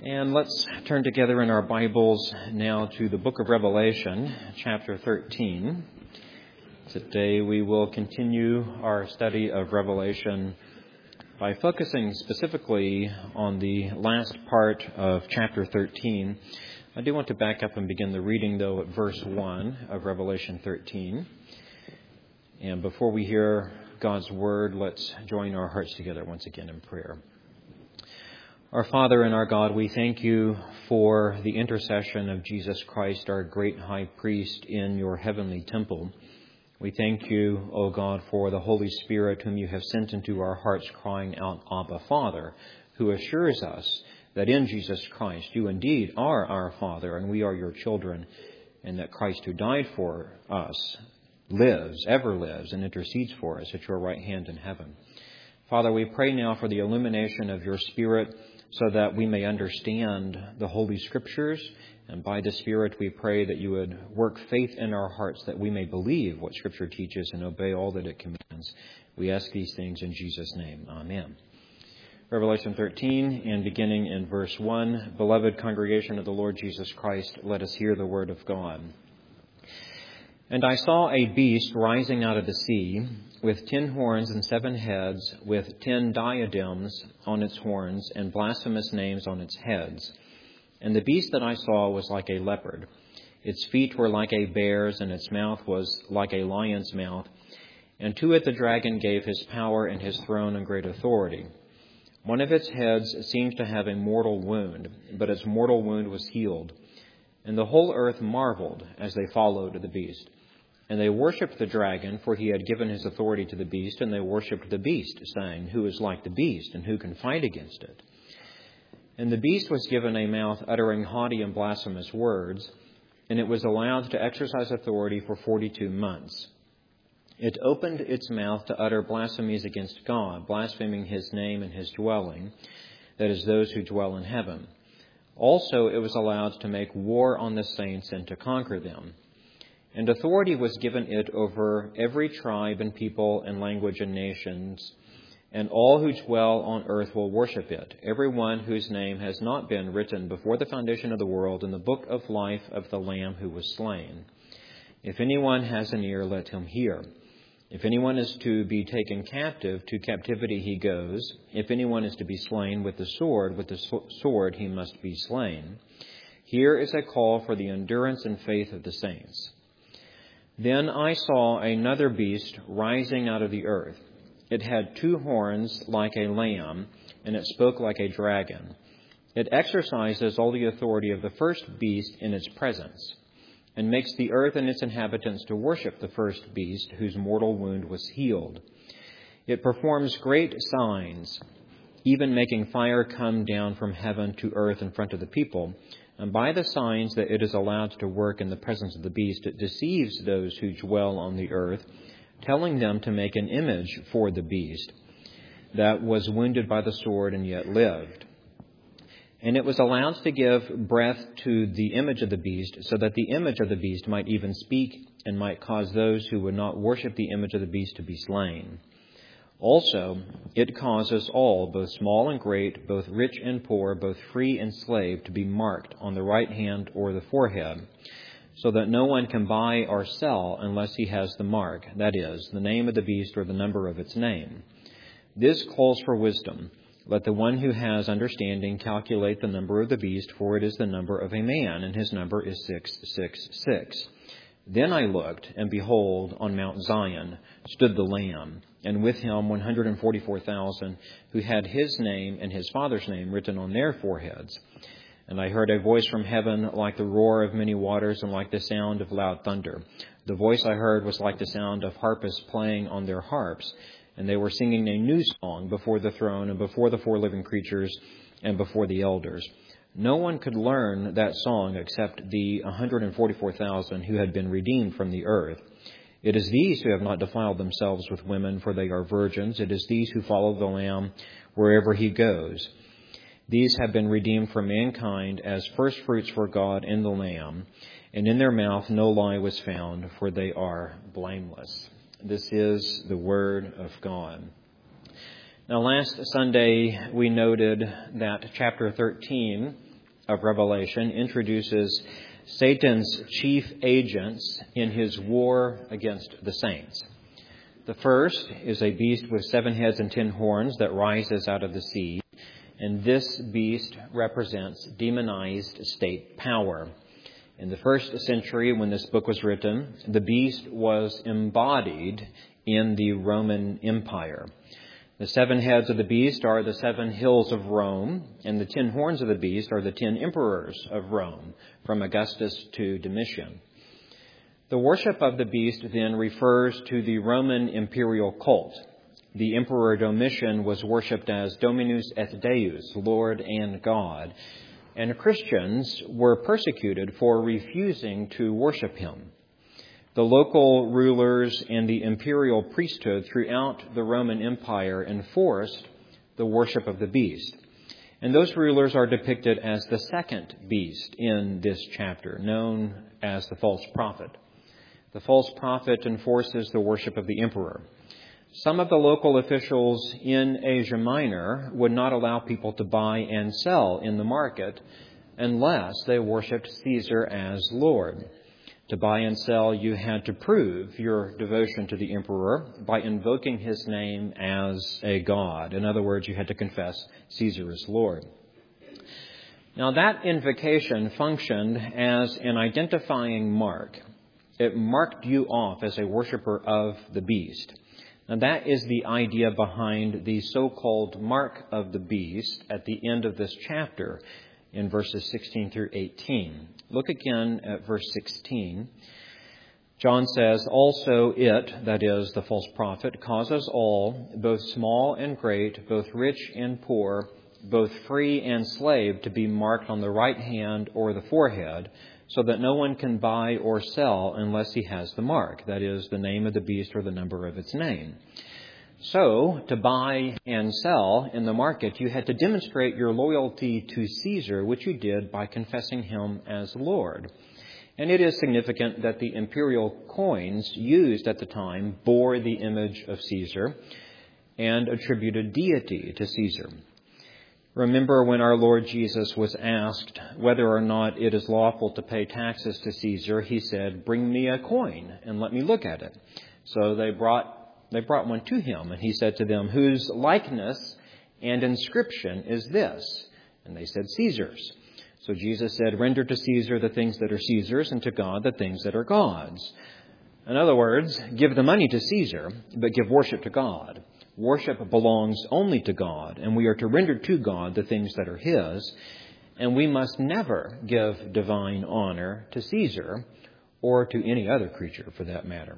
And let's turn together in our Bibles now to the book of Revelation, chapter 13. Today we will continue our study of Revelation by focusing specifically on the last part of chapter 13. I do want to back up and begin the reading, though, at verse 1 of Revelation 13. And before we hear God's word, let's join our hearts together once again in prayer. Our Father and our God, we thank you for the intercession of Jesus Christ, our great high priest in your heavenly temple. We thank you, O God, for the Holy Spirit whom you have sent into our hearts, crying out, Abba, Father, who assures us that in Jesus Christ you indeed are our Father and we are your children, and that Christ who died for us lives, ever lives, and intercedes for us at your right hand in heaven. Father, we pray now for the illumination of your Spirit so that we may understand the Holy Scriptures, and by the Spirit we pray that you would work faith in our hearts that we may believe what Scripture teaches and obey all that it commands. We ask these things in Jesus' name. Amen. Revelation 13, and beginning in verse 1, Beloved congregation of the Lord Jesus Christ, let us hear the word of God. And I saw a beast rising out of the sea, with 10 horns and 7 heads, with 10 diadems on its horns and blasphemous names on its heads. And the beast that I saw was like a leopard. Its feet were like a bear's, and its mouth was like a lion's mouth. And to it the dragon gave his power and his throne and great authority. One of its heads seemed to have a mortal wound, but its mortal wound was healed. And the whole earth marveled as they followed the beast. And they worshipped the dragon, for he had given his authority to the beast, and they worshipped the beast, saying, Who is like the beast, and who can fight against it? And the beast was given a mouth uttering haughty and blasphemous words, and it was allowed to exercise authority for 42 months. It opened its mouth to utter blasphemies against God, blaspheming his name and his dwelling, that is, those who dwell in heaven. Also it was allowed to make war on the saints and to conquer them. And authority was given it over every tribe and people and language and nations, and all who dwell on earth will worship it, everyone whose name has not been written before the foundation of the world in the book of life of the Lamb who was slain. If anyone has an ear, let him hear. If anyone is to be taken captive, to captivity he goes. If anyone is to be slain with the sword he must be slain. Here is a call for the endurance and faith of the saints. Then I saw another beast rising out of the earth. It had 2 horns like a lamb, and it spoke like a dragon. It exercises all the authority of the first beast in its presence, and makes the earth and its inhabitants to worship the first beast, whose mortal wound was healed. It performs great signs, even making fire come down from heaven to earth in front of the people. And by the signs that it is allowed to work in the presence of the beast, it deceives those who dwell on the earth, telling them to make an image for the beast that was wounded by the sword and yet lived. And it was allowed to give breath to the image of the beast, so that the image of the beast might even speak and might cause those who would not worship the image of the beast to be slain. Also, it causes all, both small and great, both rich and poor, both free and slave, to be marked on the right hand or the forehead, so that no one can buy or sell unless he has the mark, that is, the name of the beast or the number of its name. This calls for wisdom. Let the one who has understanding calculate the number of the beast, for it is the number of a man, and his number is 666. Then I looked, and behold, on Mount Zion stood the Lamb, and with him 144,000 who had his name and his Father's name written on their foreheads. And I heard a voice from heaven like the roar of many waters and like the sound of loud thunder. The voice I heard was like the sound of harpists playing on their harps, and they were singing a new song before the throne and before the 4 living creatures and before the elders. No one could learn that song except the 144,000 who had been redeemed from the earth. It is these who have not defiled themselves with women, for they are virgins. It is these who follow the Lamb wherever he goes. These have been redeemed from mankind as firstfruits for God in the Lamb, and in their mouth no lie was found, for they are blameless. This is the word of God. Now, last Sunday we noted that chapter 13 of Revelation introduces Satan's chief agents in his war against the saints. The first is a beast with 7 heads and 10 horns that rises out of the sea, and this beast represents demonized state power. In the first century, when this book was written, the beast was embodied in the Roman Empire. The 7 heads of the beast are the 7 hills of Rome, and the 10 horns of the beast are the 10 emperors of Rome, from Augustus to Domitian. The worship of the beast then refers to the Roman imperial cult. The Emperor Domitian was worshipped as Dominus et Deus, Lord and God, and Christians were persecuted for refusing to worship him. The local rulers and the imperial priesthood throughout the Roman Empire enforced the worship of the beast. And those rulers are depicted as the second beast in this chapter, known as the false prophet. The false prophet enforces the worship of the emperor. Some of the local officials in Asia Minor would not allow people to buy and sell in the market unless they worshipped Caesar as Lord. To buy and sell, you had to prove your devotion to the emperor by invoking his name as a god. In other words, you had to confess Caesar as Lord. Now, that invocation functioned as an identifying mark. It marked you off as a worshiper of the beast. Now, that is the idea behind the so-called mark of the beast at the end of this chapter in verses 16 through 18. Look again at verse 16. John says, "Also it," that is, the false prophet, "causes all, both small and great, both rich and poor, both free and slave, to be marked on the right hand or the forehead, so that no one can buy or sell unless he has the mark, that is, the name of the beast or the number of its name." So, to buy and sell in the market, you had to demonstrate your loyalty to Caesar, which you did by confessing him as Lord. And it is significant that the imperial coins used at the time bore the image of Caesar and attributed deity to Caesar. Remember when our Lord Jesus was asked whether or not it is lawful to pay taxes to Caesar, he said, "Bring me a coin and let me look at it." So they brought one to him, and he said to them, "Whose likeness and inscription is this?" And they said, "Caesar's." So Jesus said, "Render to Caesar the things that are Caesar's, and to God the things that are God's." In other words, give the money to Caesar, but give worship to God. Worship belongs only to God, and we are to render to God the things that are His, and we must never give divine honor to Caesar or to any other creature for that matter.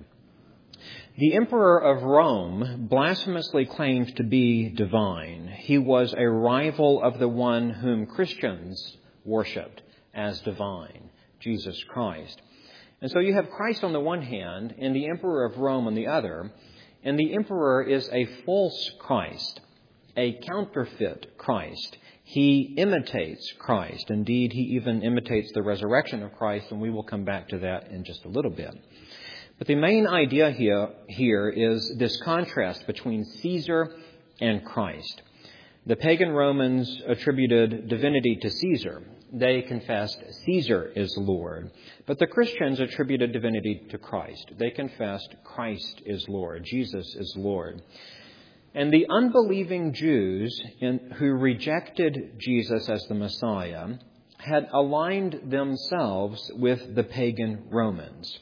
The Emperor of Rome blasphemously claimed to be divine. He was a rival of the one whom Christians worshipped as divine, Jesus Christ. And so you have Christ on the one hand and the Emperor of Rome on the other. And the emperor is a false Christ, a counterfeit Christ. He imitates Christ. Indeed, he even imitates the resurrection of Christ, and we will come back to that in just a little bit. But the main idea here is this contrast between Caesar and Christ. The pagan Romans attributed divinity to Caesar. They confessed Caesar is Lord. But the Christians attributed divinity to Christ. They confessed Christ is Lord. Jesus is Lord. And the unbelieving Jews who rejected Jesus as the Messiah had aligned themselves with the pagan Romans.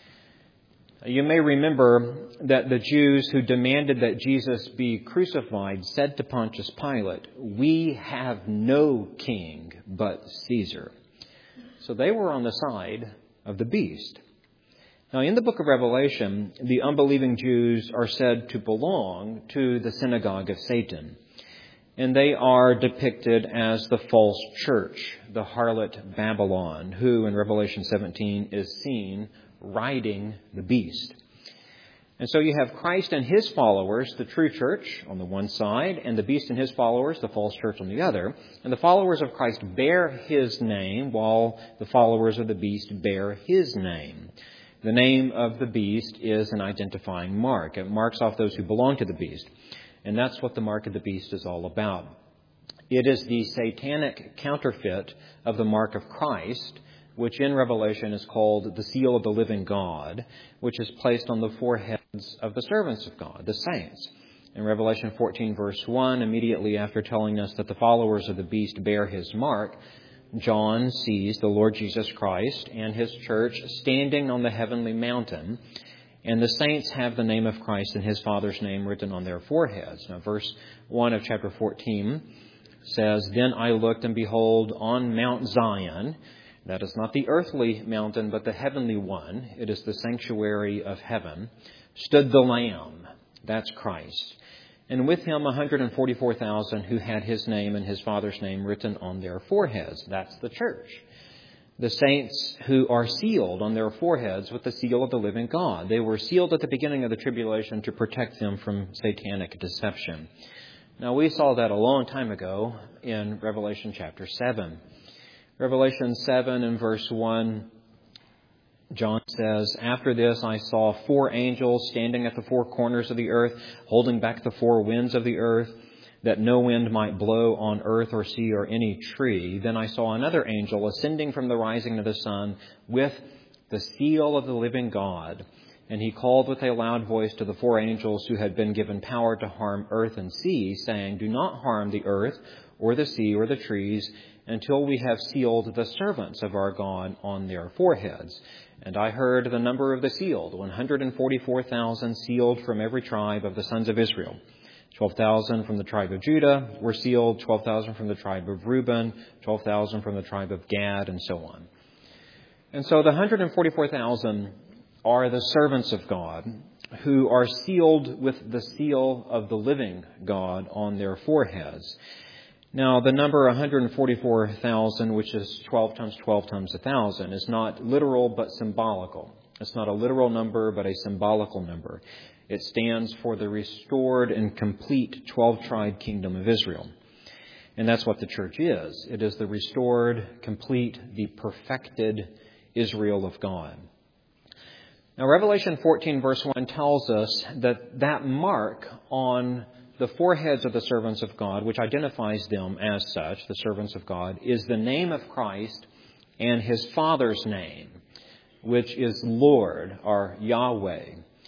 You may remember that the Jews who demanded that Jesus be crucified said to Pontius Pilate, "We have no king but Caesar." So they were on the side of the beast. Now, in the book of Revelation, the unbelieving Jews are said to belong to the synagogue of Satan. And they are depicted as the false church, the harlot Babylon, who in Revelation 17 is seen riding the beast. And so you have Christ and his followers, the true church, on the one side, and the beast and his followers, the false church, on the other. And the followers of Christ bear his name, while the followers of the beast bear his name. The name of the beast is an identifying mark. It marks off those who belong to the beast. And that's what the mark of the beast is all about. It is the satanic counterfeit of the mark of Christ, which in Revelation is called the seal of the living God, which is placed on the foreheads of the servants of God, the saints. In Revelation 14, verse 1, immediately after telling us that the followers of the beast bear his mark, John sees the Lord Jesus Christ and his church standing on the heavenly mountain, and the saints have the name of Christ and his Father's name written on their foreheads. Now, verse 1 of chapter 14 says, "Then I looked, and behold, on Mount Zion," that is not the earthly mountain, but the heavenly one, it is the sanctuary of heaven, "stood the Lamb," that's Christ, "and with him 144,000 who had his name and his Father's name written on their foreheads," that's the church. The saints who are sealed on their foreheads with the seal of the living God. They were sealed at the beginning of the tribulation to protect them from satanic deception. Now, we saw that a long time ago in Revelation chapter 7. Revelation 7 and verse 1, John says, "After this I saw 4 angels standing at the 4 corners of the earth, holding back the 4 winds of the earth, that no wind might blow on earth or sea or any tree. Then I saw another angel ascending from the rising of the sun with the seal of the living God. And he called with a loud voice to the 4 angels who had been given power to harm earth and sea, saying, 'Do not harm the earth or the sea or the trees until we have sealed the servants of our God on their foreheads.' And I heard the number of the sealed, 144,000 sealed from every tribe of the sons of Israel. 12,000 from the tribe of Judah were sealed, 12,000 from the tribe of Reuben, 12,000 from the tribe of Gad, and so on." And so the 144,000 are the servants of God who are sealed with the seal of the living God on their foreheads. Now, the number 144,000, which is 12 times 12 times 1,000, is not literal but symbolical. It's not a literal number but a symbolical number. It stands for the restored and complete 12-tribe kingdom of Israel. And that's what the church is. It is the restored, complete, the perfected Israel of God. Now, Revelation 14, verse 1 tells us that mark on the foreheads of the servants of God, which identifies them as such, the servants of God, is the name of Christ and his Father's name, which is Lord, or Yahweh.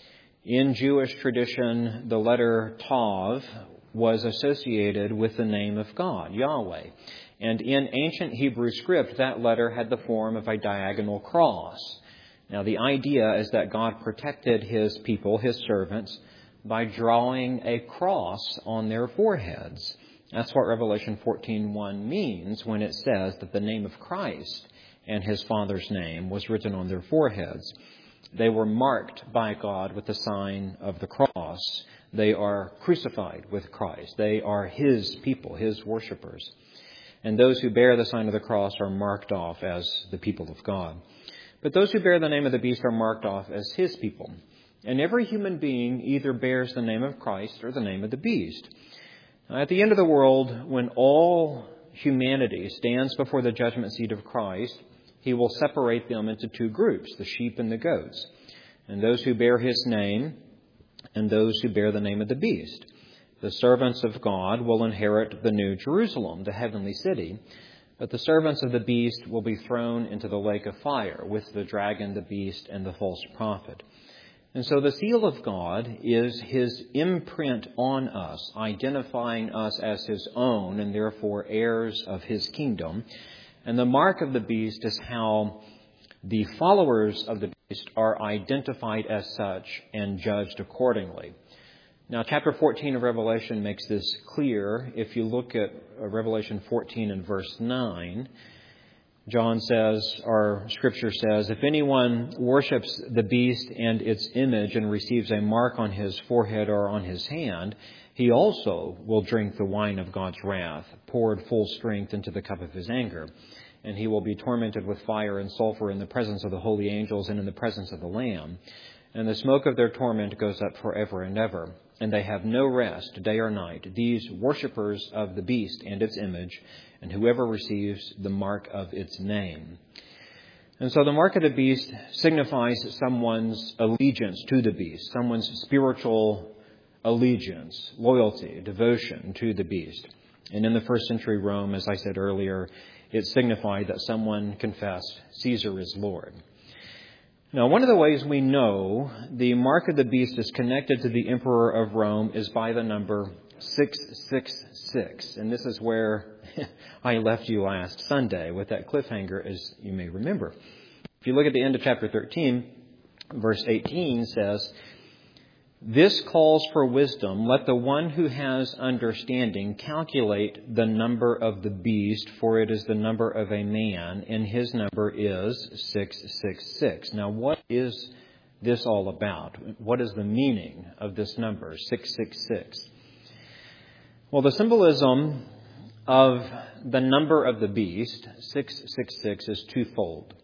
In Jewish tradition, the letter Tav was associated with the name of God, Yahweh. And in ancient Hebrew script, that letter had the form of a diagonal cross. Now, the idea is that God protected his people, his servants, by drawing a cross on their foreheads. That's what Revelation 14:1 means when it says that the name of Christ and his Father's name was written on their foreheads. They were marked by God with the sign of the cross. They are crucified with Christ. They are his people, his worshipers. And those who bear the sign of the cross are marked off as the people of God. But those who bear the name of the beast are marked off as his people. And every human being either bears the name of Christ or the name of the beast. At the end of the world, when all humanity stands before the judgment seat of Christ, he will separate them into 2 groups, the sheep and the goats, and those who bear his name and those who bear the name of the beast. The servants of God will inherit the new Jerusalem, the heavenly city, but the servants of the beast will be thrown into the lake of fire with the dragon, the beast, and the false prophet. And so the seal of God is his imprint on us, identifying us as his own and therefore heirs of his kingdom. And the mark of the beast is how the followers of the beast are identified as such and judged accordingly. Now, chapter 14 of Revelation makes this clear. If you look at Revelation 14 and verse 9, John says, or Scripture says, "If anyone worships the beast and its image and receives a mark on his forehead or on his hand, he also will drink the wine of God's wrath, poured full strength into the cup of his anger. And he will be tormented with fire and sulfur in the presence of the holy angels and in the presence of the Lamb. And the smoke of their torment goes up forever and ever. And they have no rest, day or night, these worshippers of the beast and its image, and whoever receives the mark of its name." And so the mark of the beast signifies someone's allegiance to the beast, someone's spiritual allegiance, loyalty, devotion to the beast. And in the first century Rome, as I said earlier, it signified that someone confessed Caesar is Lord. Now, one of the ways we know the mark of the beast is connected to the emperor of Rome is by the number 666. And this is where I left you last Sunday with that cliffhanger, as you may remember. If you look at the end of chapter 13, verse 18 says, "This calls for wisdom. Let the one who has understanding calculate the number of the beast, for it is the number of a man, and his number is 666. Now, what is this all about? What is the meaning of this number, 666? Well, the symbolism of the number of the beast, 666, is twofold.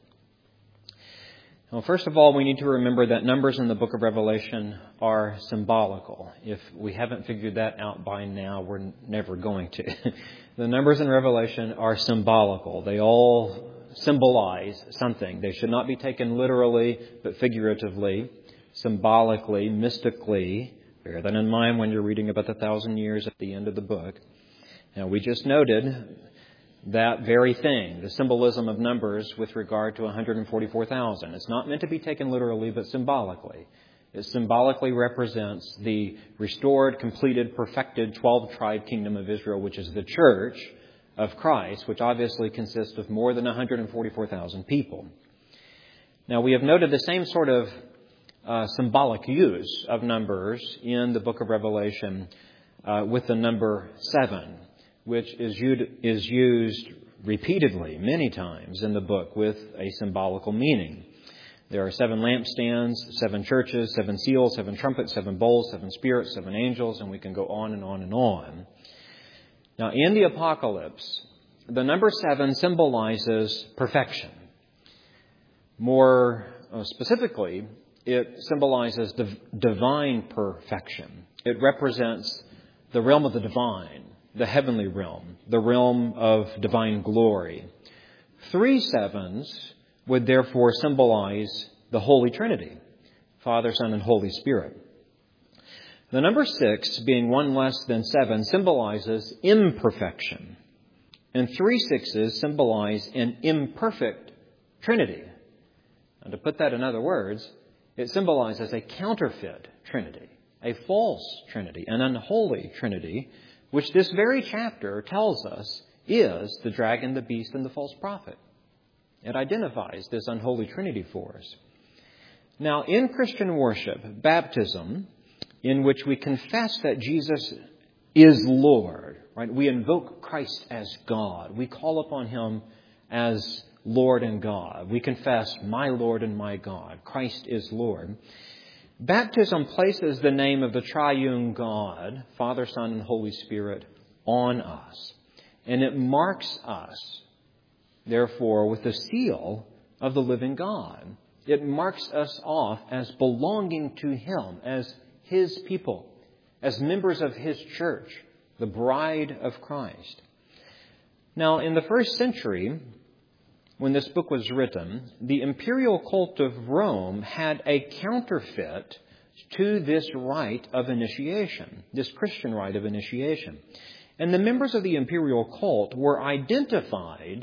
Well, first of all, we need to remember that numbers in the book of Revelation are symbolical. If we haven't figured that out by now, we're never going to. The numbers in Revelation are symbolical. They all symbolize something. They should not be taken literally, but figuratively, symbolically, mystically. Bear that in mind when you're reading about the 1,000 years at the end of the book. Now, we just noted that very thing, the symbolism of numbers with regard to 144,000. It's not meant to be taken literally, but symbolically. It symbolically represents the restored, completed, perfected 12-tribe kingdom of Israel, which is the church of Christ, which obviously consists of more than 144,000 people. Now, we have noted the same sort of symbolic use of numbers in the book of Revelation with the number 7. Which is used repeatedly, many times in the book with a symbolical meaning. There are 7 lampstands, 7 churches, 7 seals, 7 trumpets, 7 bowls, 7 spirits, 7 angels, and we can go on and on and on. Now, in the Apocalypse, the number 7 symbolizes perfection. More specifically, it symbolizes divine perfection. It represents the realm of the divine, the heavenly realm, the realm of divine glory. 3 sevens would therefore symbolize the Holy Trinity, Father, Son, and Holy Spirit. The number 6, being 1 less than 7, symbolizes imperfection. And 3 sixes symbolize an imperfect Trinity. And to put that in other words, it symbolizes a counterfeit Trinity, a false Trinity, an unholy Trinity, which this very chapter tells us is the dragon, the beast, and the false prophet. It identifies this unholy trinity for us. Now, in Christian worship, baptism, in which we confess that Jesus is Lord, right? We invoke Christ as God. We call upon Him as Lord and God. We confess, my Lord and my God. Christ is Lord. Baptism places the name of the triune God, Father, Son, and Holy Spirit, on us. And it marks us, therefore, with the seal of the living God. It marks us off as belonging to Him, as His people, as members of His church, the bride of Christ. Now, in the first century, when this book was written, the imperial cult of Rome had a counterfeit to this rite of initiation, this Christian rite of initiation. And the members of the imperial cult were identified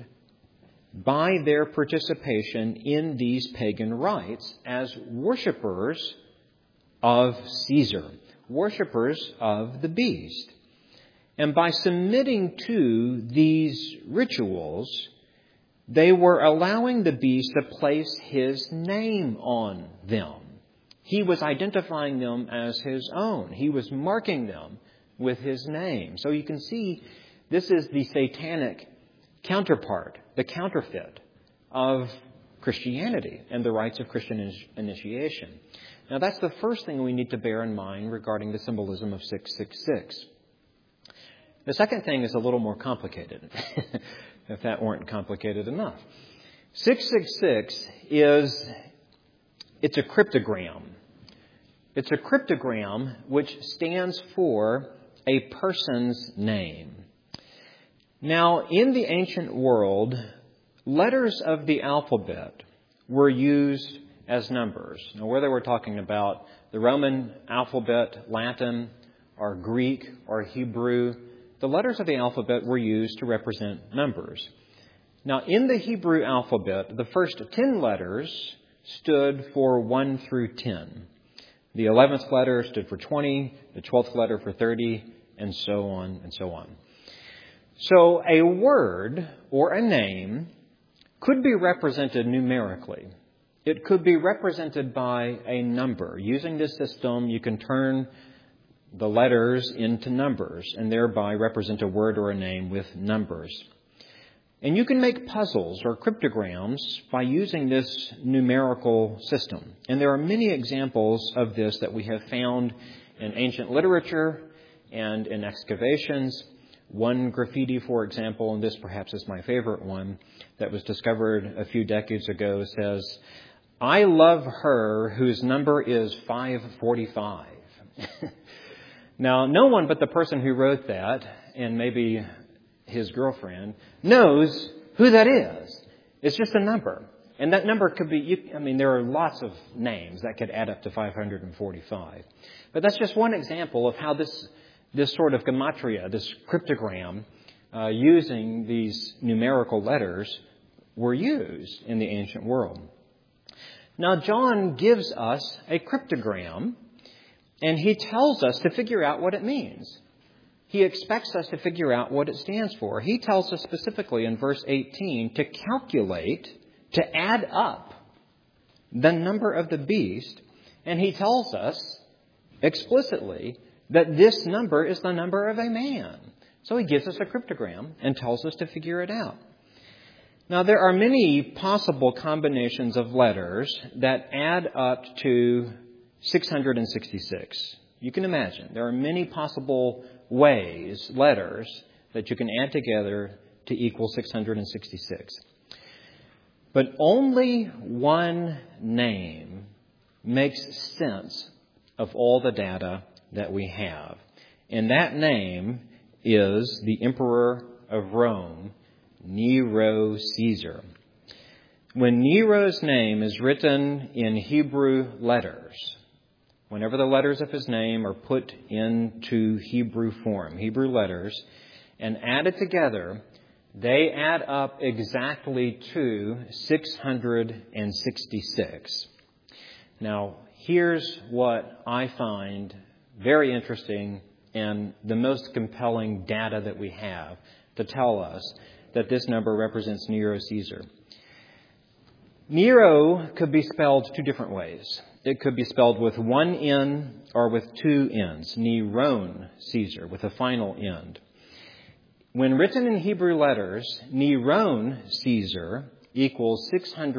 by their participation in these pagan rites as worshippers of Caesar, worshippers of the beast. And by submitting to these rituals, they were allowing the beast to place his name on them. He was identifying them as his own. He was marking them with his name. So you can see this is the satanic counterpart, the counterfeit of Christianity and the rites of Christian initiation. Now that's the first thing we need to bear in mind regarding the symbolism of 666. The second thing is a little more complicated. If that weren't complicated enough. 666 it's a cryptogram. It's a cryptogram which stands for a person's name. Now, in the ancient world, letters of the alphabet were used as numbers. Now, whether we're talking about the Roman alphabet, Latin, or Greek, or Hebrew, the letters of the alphabet were used to represent numbers. Now, in the Hebrew alphabet, the first 10 letters stood for 1 through 10. The 11th letter stood for 20, the 12th letter for 30, and so on and so on. So a word or a name could be represented numerically. It could be represented by a number. Using this system, you can turn the letters into numbers and thereby represent a word or a name with numbers. And you can make puzzles or cryptograms by using this numerical system. And there are many examples of this that we have found in ancient literature and in excavations. One graffiti, for example, and this perhaps is my favorite one, that was discovered a few decades ago says, "I love her whose number is 545. Now, no one but the person who wrote that, and maybe his girlfriend, knows who that is. It's just a number. And that number could be, there are lots of names that could add up to 545. But that's just one example of how this sort of gematria, this cryptogram, using these numerical letters, were used in the ancient world. Now, John gives us a cryptogram, and he tells us to figure out what it means. He expects us to figure out what it stands for. He tells us specifically in verse 18 to calculate, to add up the number of the beast, and he tells us explicitly that this number is the number of a man. So he gives us a cryptogram and tells us to figure it out. Now, there are many possible combinations of letters that add up to 666. You can imagine there are many possible ways, letters, that you can add together to equal 666. But only one name makes sense of all the data that we have. And that name is the Emperor of Rome, Nero Caesar. When Nero's name is written in Hebrew letters, whenever the letters of his name are put into Hebrew form, Hebrew letters, and added together, they add up exactly to 666. Now, here's what I find very interesting and the most compelling data that we have to tell us that this number represents Nero Caesar. Nero could be spelled two different ways. It could be spelled with one N or with two N's. Neron Caesar, with a final end. When written in Hebrew letters, Neron Caesar equals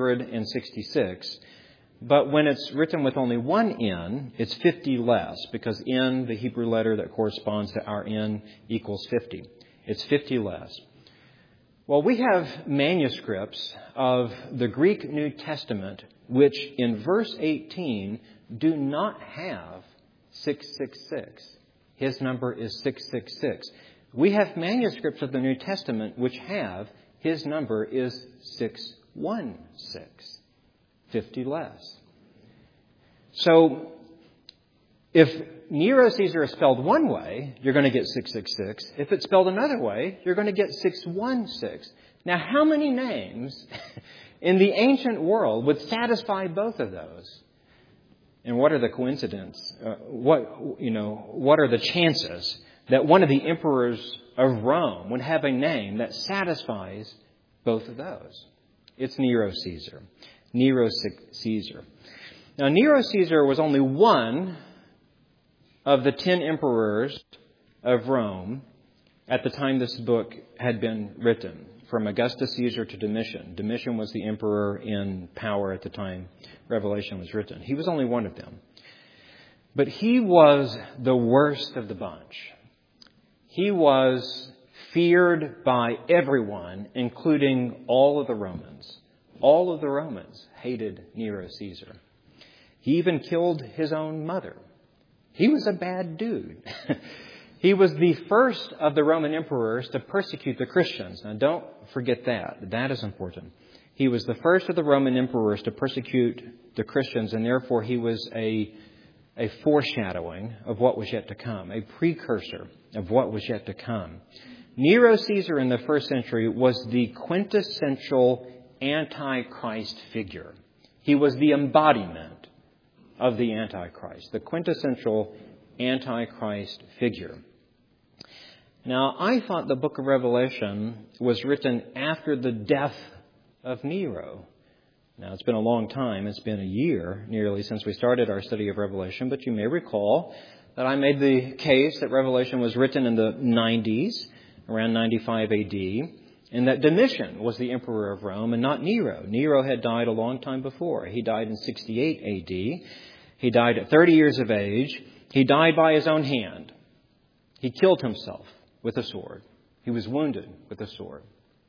666. But when it's written with only one N, it's 50 less, because N, the Hebrew letter that corresponds to our N, equals 50. It's 50 less. Well, we have manuscripts of the Greek New Testament which in verse 18 do not have 666. His number is 666. We have manuscripts of the New Testament which have his number is 616. 50 less. So if Nero Caesar is spelled one way, you're going to get 666. If it's spelled another way, you're going to get 616. Now, how many names in the ancient world would satisfy both of those? And what are the coincidences? What are the chances that one of the emperors of Rome would have a name that satisfies both of those? It's Nero Caesar. Nero Caesar. Now, Nero Caesar was only one of the 10 emperors of Rome at the time this book had been written, from Augustus Caesar to Domitian. Domitian was the emperor in power at the time Revelation was written. He was only one of them. But he was the worst of the bunch. He was feared by everyone, including all of the Romans. All of the Romans hated Nero Caesar. He even killed his own mother. He was a bad dude. He was the first of the Roman emperors to persecute the Christians. Now, don't forget that. That is important. He was the first of the Roman emperors to persecute the Christians, and therefore he was a a foreshadowing of what was yet to come, a precursor of what was yet to come. Nero Caesar in the first century was the quintessential Antichrist figure. He was the embodiment of the Antichrist, the quintessential Antichrist figure. Now, I thought the book of Revelation was written after the death of Nero. Now, it's been a long time. It's been a year nearly since we started our study of Revelation, but you may recall that I made the case that Revelation was written in the 90s, around 95 AD, and that Domitian was the emperor of Rome and not Nero. Nero had died a long time before. He died in 68 AD. He died at 30 years of age. He died by his own hand. He killed himself with a sword. He was wounded with a sword.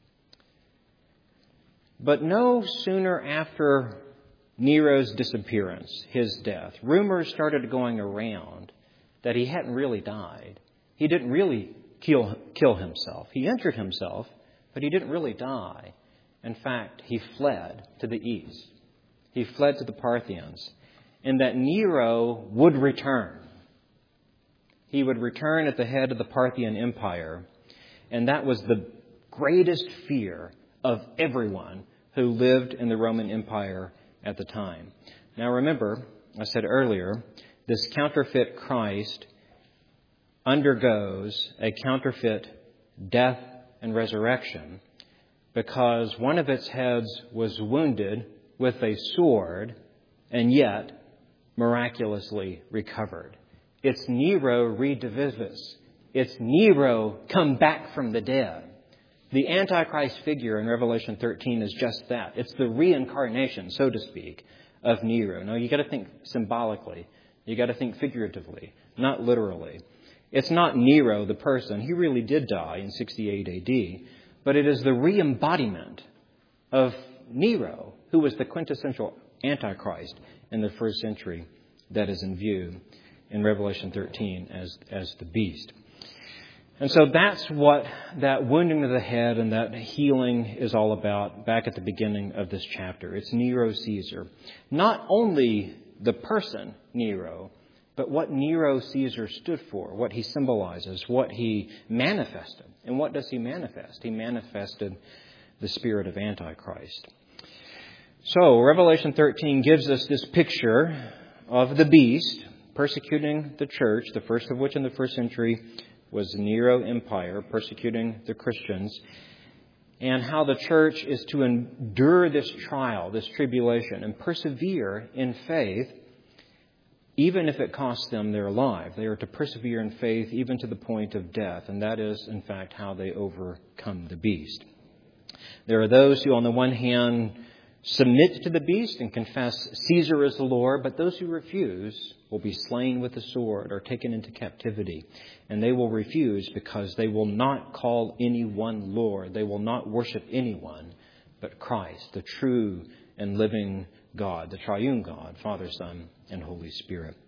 But no sooner after Nero's disappearance, his death, rumors started going around that he hadn't really died. He didn't really kill himself. He injured himself, but he didn't really die. In fact, he fled to the east. He fled to the Parthians. And that Nero would return. He would return at the head of the Parthian Empire. And that was the greatest fear of everyone who lived in the Roman Empire at the time. Now remember, I said earlier, this counterfeit Christ undergoes a counterfeit death and resurrection because one of its heads was wounded with a sword and yet miraculously recovered. It's Nero redivivis. It's Nero come back from the dead. The Antichrist figure in Revelation 13 is just that. It's the reincarnation, so to speak, of Nero. Now, you got to think symbolically. You got to think figuratively, not literally. It's not Nero, the person. He really did die in 68 AD. But it is the re-embodiment of Nero, who was the quintessential Antichrist in the first century, that is in view in Revelation 13 as the beast. And so that's what that wounding of the head and that healing is all about back at the beginning of this chapter. It's Nero Caesar. Not only the person, Nero, but what Nero Caesar stood for, what he symbolizes, what he manifested. And what does he manifest? He manifested the spirit of Antichrist. So, Revelation 13 gives us this picture of the beast persecuting the church, the first of which in the first century was the Nero Empire, persecuting the Christians, and how the church is to endure this trial, this tribulation, and persevere in faith, even if it costs them their life. They are to persevere in faith even to the point of death, and that is, in fact, how they overcome the beast. There are those who, on the one hand, submit to the beast and confess Caesar is the Lord, but those who refuse will be slain with the sword or taken into captivity. And they will refuse because they will not call anyone Lord. They will not worship anyone but Christ, the true and living God, the triune God, Father, Son, and Holy Spirit.